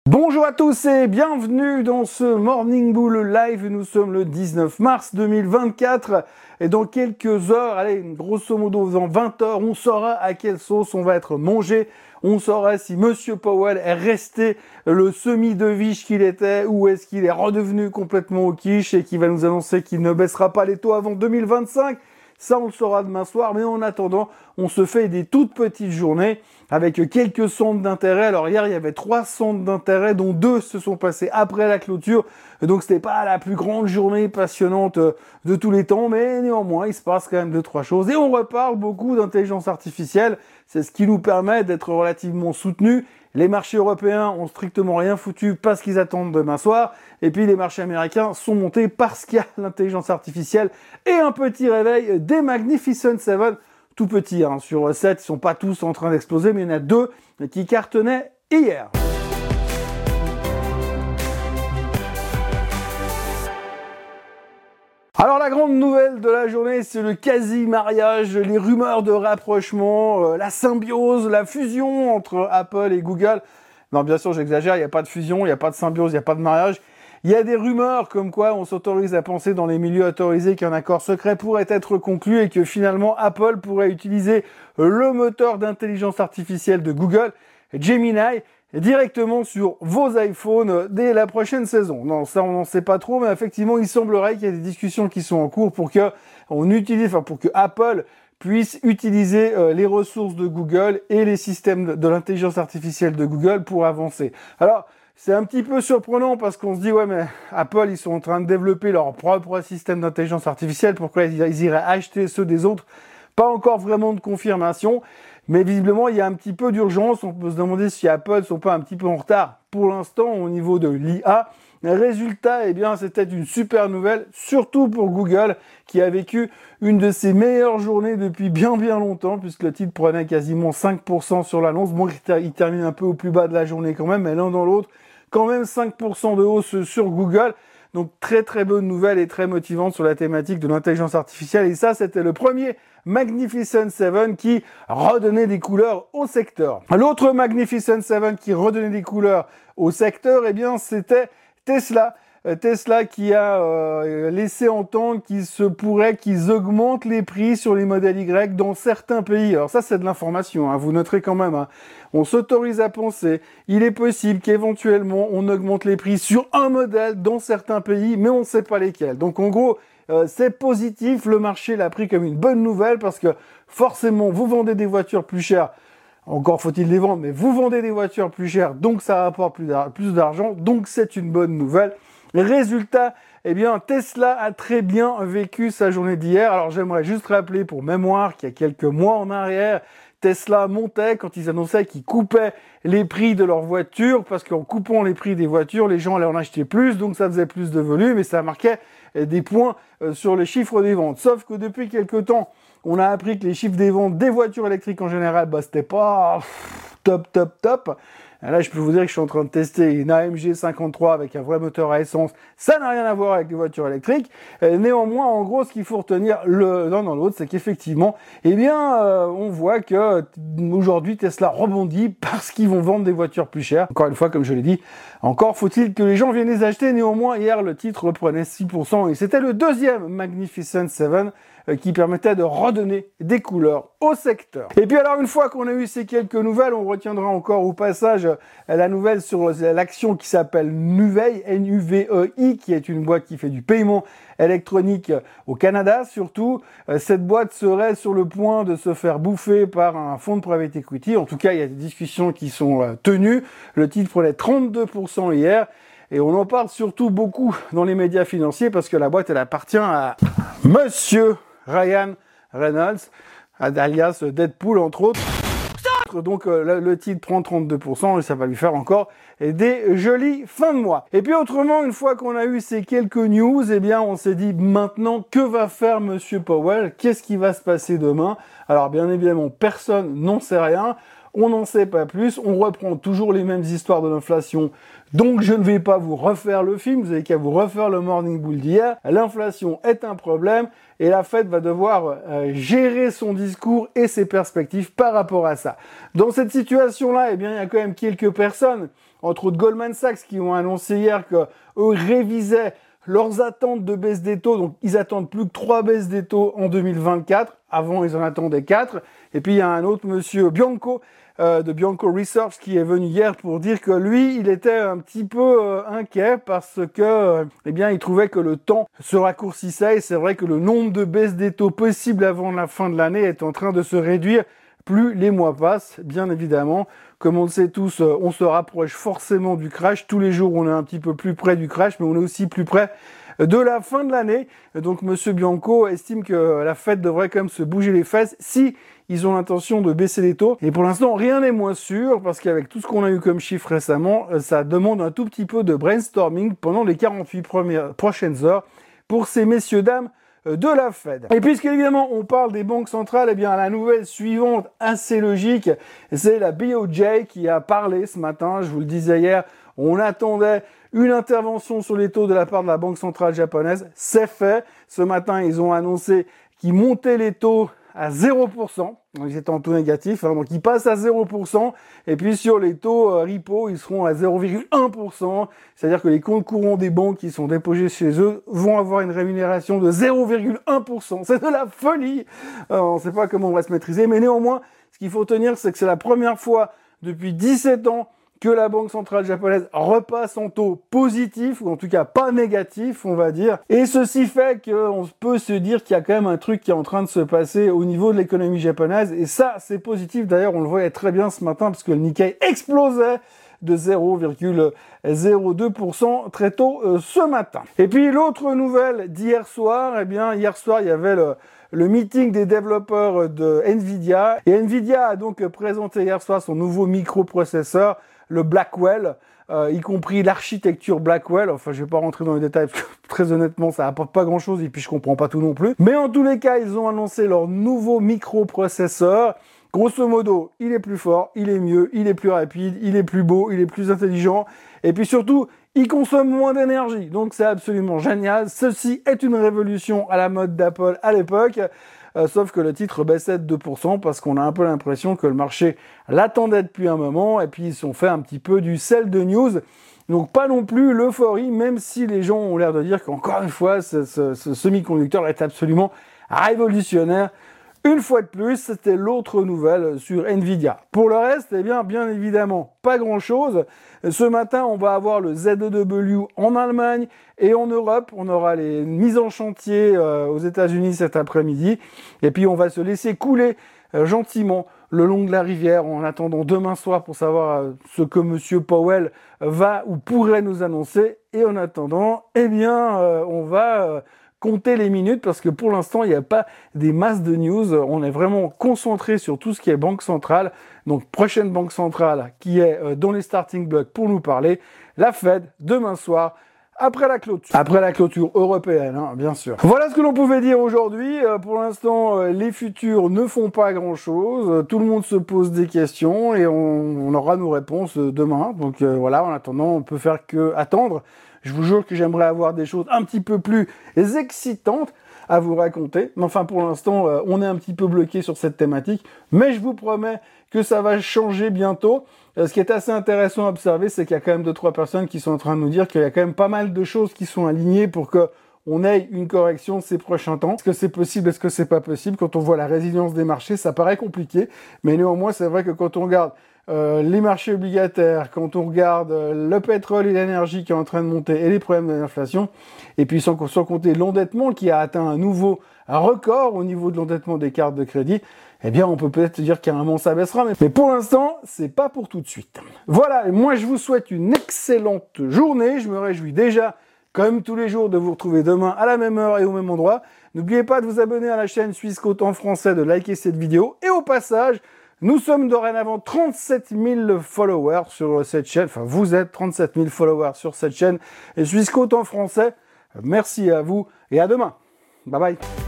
Bonjour à tous et bienvenue dans ce Morning Bull Live. Nous sommes le 19 mars 2024 et dans quelques heures, allez, grosso modo dans 20 heures, on saura à quelle sauce on va être mangé. On saura si Monsieur Powell est resté le semi-deviche qu'il était ou est-ce qu'il est redevenu complètement au quiche et qu'il va nous annoncer qu'il ne baissera pas les taux avant 2025. Ça, on le saura demain soir, mais en attendant, on se fait des toutes petites journées avec quelques centres d'intérêt. Alors hier, il y avait 3 centres d'intérêt, dont 2 se sont passés après la clôture. Donc, c'était pas la plus grande journée passionnante de tous les temps, mais néanmoins, il se passe quand même 2-3 choses. Et on reparle beaucoup d'intelligence artificielle. C'est ce qui nous permet d'être relativement soutenus. Les marchés européens ont strictement rien foutu parce qu'ils attendent demain soir. Et puis les marchés américains sont montés parce qu'il y a l'intelligence artificielle et un petit réveil des Magnificent Seven. Tout petits, hein. Sur 7, ils sont pas tous en train d'exploser, mais il y en a 2 qui cartonnaient hier. Alors la grande nouvelle de la journée, c'est le quasi-mariage, les rumeurs de rapprochement, la symbiose, la fusion entre Apple et Google. Non, bien sûr, j'exagère, il n'y a pas de fusion, il n'y a pas de symbiose, il n'y a pas de mariage. Il y a des rumeurs comme quoi on s'autorise à penser dans les milieux autorisés qu'un accord secret pourrait être conclu et que finalement Apple pourrait utiliser le moteur d'intelligence artificielle de Google, Gemini, directement sur vos iPhones dès la prochaine saison. Non, ça on n'en sait pas trop, mais effectivement il semblerait qu'il y ait des discussions qui sont en cours pour que Apple puisse utiliser les ressources de Google et les systèmes de l'intelligence artificielle de Google pour avancer. Alors, c'est un petit peu surprenant parce qu'on se dit, ouais, mais Apple, ils sont en train de développer leur propre système d'intelligence artificielle. Pourquoi ils iraient acheter ceux des autres? Pas encore vraiment de confirmation, mais visiblement, il y a un petit peu d'urgence. On peut se demander si Apple sont pas un petit peu en retard pour l'instant au niveau de l'IA. Résultat, eh bien, c'était une super nouvelle, surtout pour Google, qui a vécu une de ses meilleures journées depuis bien longtemps, puisque le titre prenait quasiment 5% sur l'annonce. Bon, il termine un peu au plus bas de la journée quand même, mais l'un dans l'autre, quand même 5% de hausse sur Google. Donc très bonne nouvelle et très motivante sur la thématique de l'intelligence artificielle. Et ça, c'était le premier Magnificent Seven qui redonnait des couleurs au secteur. L'autre Magnificent Seven qui redonnait des couleurs au secteur, eh bien, c'était Tesla. Tesla qui a laissé entendre qu'il se pourrait qu'ils augmentent les prix sur les modèles Y dans certains pays. Alors ça, c'est de l'information, hein, vous noterez quand même. Hein. On s'autorise à penser, il est possible qu'éventuellement on augmente les prix sur un modèle dans certains pays, mais on ne sait pas lesquels. Donc en gros, c'est positif, le marché l'a pris comme une bonne nouvelle parce que forcément, vous vendez des voitures plus chères. Encore faut-il les vendre, mais vous vendez des voitures plus chères, donc ça rapporte plus d'argent, donc c'est une bonne nouvelle. Résultat, eh bien, Tesla a très bien vécu sa journée d'hier. Alors, j'aimerais juste rappeler pour mémoire qu'il y a quelques mois en arrière, Tesla montait quand ils annonçaient qu'ils coupaient les prix de leurs voitures, parce qu'en coupant les prix des voitures, les gens allaient en acheter plus, donc ça faisait plus de volume et ça marquait des points sur les chiffres des ventes. Sauf que depuis quelques temps, on a appris que les chiffres des ventes des voitures électriques en général, c'était pas top. Et là, je peux vous dire que je suis en train de tester une AMG 53 avec un vrai moteur à essence. Ça n'a rien à voir avec les voitures électriques. Néanmoins, en gros, ce qu'il faut retenir l'un dans l'autre, c'est qu'effectivement, eh bien, on voit que aujourd'hui, Tesla rebondit parce qu'ils vont vendre des voitures plus chères. Encore une fois, comme je l'ai dit, encore faut-il que les gens viennent les acheter. Néanmoins, hier, le titre reprenait 6% et c'était le deuxième Magnificent Seven qui permettait de redonner des couleurs au secteur. Et puis alors, une fois qu'on a eu ces quelques nouvelles, on retiendra encore au passage la nouvelle sur l'action qui s'appelle Nuvei, N-U-V-E-I, qui est une boîte qui fait du paiement électronique au Canada surtout. Cette boîte serait sur le point de se faire bouffer par un fonds de private equity. En tout cas, il y a des discussions qui sont tenues. Le titre prenait 32% hier. Et on en parle surtout beaucoup dans les médias financiers parce que la boîte, elle appartient à Monsieur Ryan Reynolds, alias Deadpool, entre autres. Donc le titre prend 32% et ça va lui faire encore des jolies fins de mois. Et puis autrement, une fois qu'on a eu ces quelques news, eh bien on s'est dit maintenant que va faire Monsieur Powell? Qu'est-ce qui va se passer demain? Alors bien évidemment, personne n'en sait rien. On n'en sait pas plus, on reprend toujours les mêmes histoires de l'inflation, donc je ne vais pas vous refaire le film, vous avez qu'à vous refaire le Morning Bull d'hier. L'inflation est un problème et la Fed va devoir gérer son discours et ses perspectives par rapport à ça. Dans cette situation-là, eh bien, il y a quand même quelques personnes entre autres Goldman Sachs qui ont annoncé hier qu'eux révisaient leurs attentes de baisse des taux. Donc ils attendent plus que 3 baisses des taux en 2024. Avant, ils en attendaient 4. Et puis il y a un autre monsieur Bianco de Bianco Research qui est venu hier pour dire que lui, il était un petit peu inquiet parce que eh bien, il trouvait que le temps se raccourcissait et c'est vrai que le nombre de baisses des taux possibles avant la fin de l'année est en train de se réduire plus les mois passent, bien évidemment. Comme on le sait tous, on se rapproche forcément du crash. Tous les jours, on est un petit peu plus près du crash, mais on est aussi plus près de la fin de l'année. Donc, monsieur Bianco estime que la Fed devrait quand même se bouger les fesses si ils ont l'intention de baisser les taux. Et pour l'instant, rien n'est moins sûr, parce qu'avec tout ce qu'on a eu comme chiffre récemment, ça demande un tout petit peu de brainstorming pendant les 48 prochaines heures pour ces messieurs, dames de la Fed. Et puisqu'évidemment on parle des banques centrales, eh bien la nouvelle suivante, assez logique, c'est la BOJ qui a parlé ce matin. Je vous le disais hier, on attendait une intervention sur les taux de la part de la Banque centrale japonaise. C'est fait. Ce matin, ils ont annoncé qu'ils montaient les taux à 0%. Donc, ils étaient en taux négatif. Donc, ils passent à 0%. Et puis, sur les taux repo, ils seront à 0,1%. C'est-à-dire que les comptes courants des banques qui sont déposés chez eux vont avoir une rémunération de 0,1%. C'est de la folie. On ne sait pas comment on va se maîtriser. Mais néanmoins, ce qu'il faut tenir, c'est que c'est la première fois depuis 17 ans que la Banque centrale japonaise repasse en taux positif, ou en tout cas pas négatif, on va dire. Et ceci fait qu'on peut se dire qu'il y a quand même un truc qui est en train de se passer au niveau de l'économie japonaise. Et ça, c'est positif. D'ailleurs, on le voyait très bien ce matin, parce que le Nikkei explosait de 0,02% très tôt ce matin. Et puis, l'autre nouvelle d'hier soir, eh bien, hier soir, il y avait le meeting des développeurs de Nvidia. Et Nvidia a donc présenté hier soir son nouveau microprocesseur, le Blackwell, y compris l'architecture Blackwell. Enfin, je vais pas rentrer dans les détails parce que très honnêtement, ça apporte pas grand-chose et puis je comprends pas tout non plus. Mais en tous les cas, ils ont annoncé leur nouveau microprocesseur. Grosso modo, il est plus fort, il est mieux, il est plus rapide, il est plus beau, il est plus intelligent et puis surtout, il consomme moins d'énergie. Donc c'est absolument génial. Ceci est une révolution à la mode d'Apple à l'époque. Sauf que le titre baissait de 2% parce qu'on a un peu l'impression que le marché l'attendait depuis un moment et puis ils ont fait un petit peu du sell de news. Donc pas non plus l'euphorie, même si les gens ont l'air de dire qu'encore une fois, ce semi-conducteur est absolument révolutionnaire. Une fois de plus, c'était l'autre nouvelle sur Nvidia. Pour le reste, eh bien évidemment, pas grand-chose. Ce matin, on va avoir le Z2W en Allemagne et en Europe. On aura les mises en chantier aux États-Unis cet après-midi. Et puis, on va se laisser couler gentiment le long de la rivière en attendant demain soir pour savoir ce que Monsieur Powell va ou pourrait nous annoncer. Et en attendant, eh bien, on va compter les minutes parce que pour l'instant, il n'y a pas des masses de news. On est vraiment concentré sur tout ce qui est banque centrale. Donc, prochaine banque centrale qui est dans les starting blocks pour nous parler, la Fed, demain soir, après la clôture européenne, hein, bien sûr. Voilà ce que l'on pouvait dire aujourd'hui. Pour l'instant, les futurs ne font pas grand-chose. Tout le monde se pose des questions et on aura nos réponses demain. Donc voilà, en attendant, on peut faire que attendre. Je vous jure que j'aimerais avoir des choses un petit peu plus excitantes à vous raconter. Mais enfin, pour l'instant, on est un petit peu bloqué sur cette thématique. Mais je vous promets que ça va changer bientôt. Ce qui est assez intéressant à observer, c'est qu'il y a quand même 2-3 personnes qui sont en train de nous dire qu'il y a quand même pas mal de choses qui sont alignées pour que on ait une correction ces prochains temps. Est-ce que c'est possible? Est-ce que c'est pas possible? Quand on voit la résilience des marchés, ça paraît compliqué. Mais néanmoins, c'est vrai que quand on regarde les marchés obligataires, quand on regarde le pétrole et l'énergie qui est en train de monter et les problèmes de l'inflation, et puis sans compter l'endettement qui a atteint un record au niveau de l'endettement des cartes de crédit, eh bien on peut peut-être dire qu'à un moment ça baissera, mais pour l'instant, c'est pas pour tout de suite. Voilà, et moi je vous souhaite une excellente journée, je me réjouis déjà, comme tous les jours, de vous retrouver demain à la même heure et au même endroit. N'oubliez pas de vous abonner à la chaîne Swissquote en français, de liker cette vidéo, et au passage, nous sommes dorénavant 37 000 followers sur cette chaîne. Enfin, vous êtes 37 000 followers sur cette chaîne. Et Swissquote en français, merci à vous et à demain. Bye bye.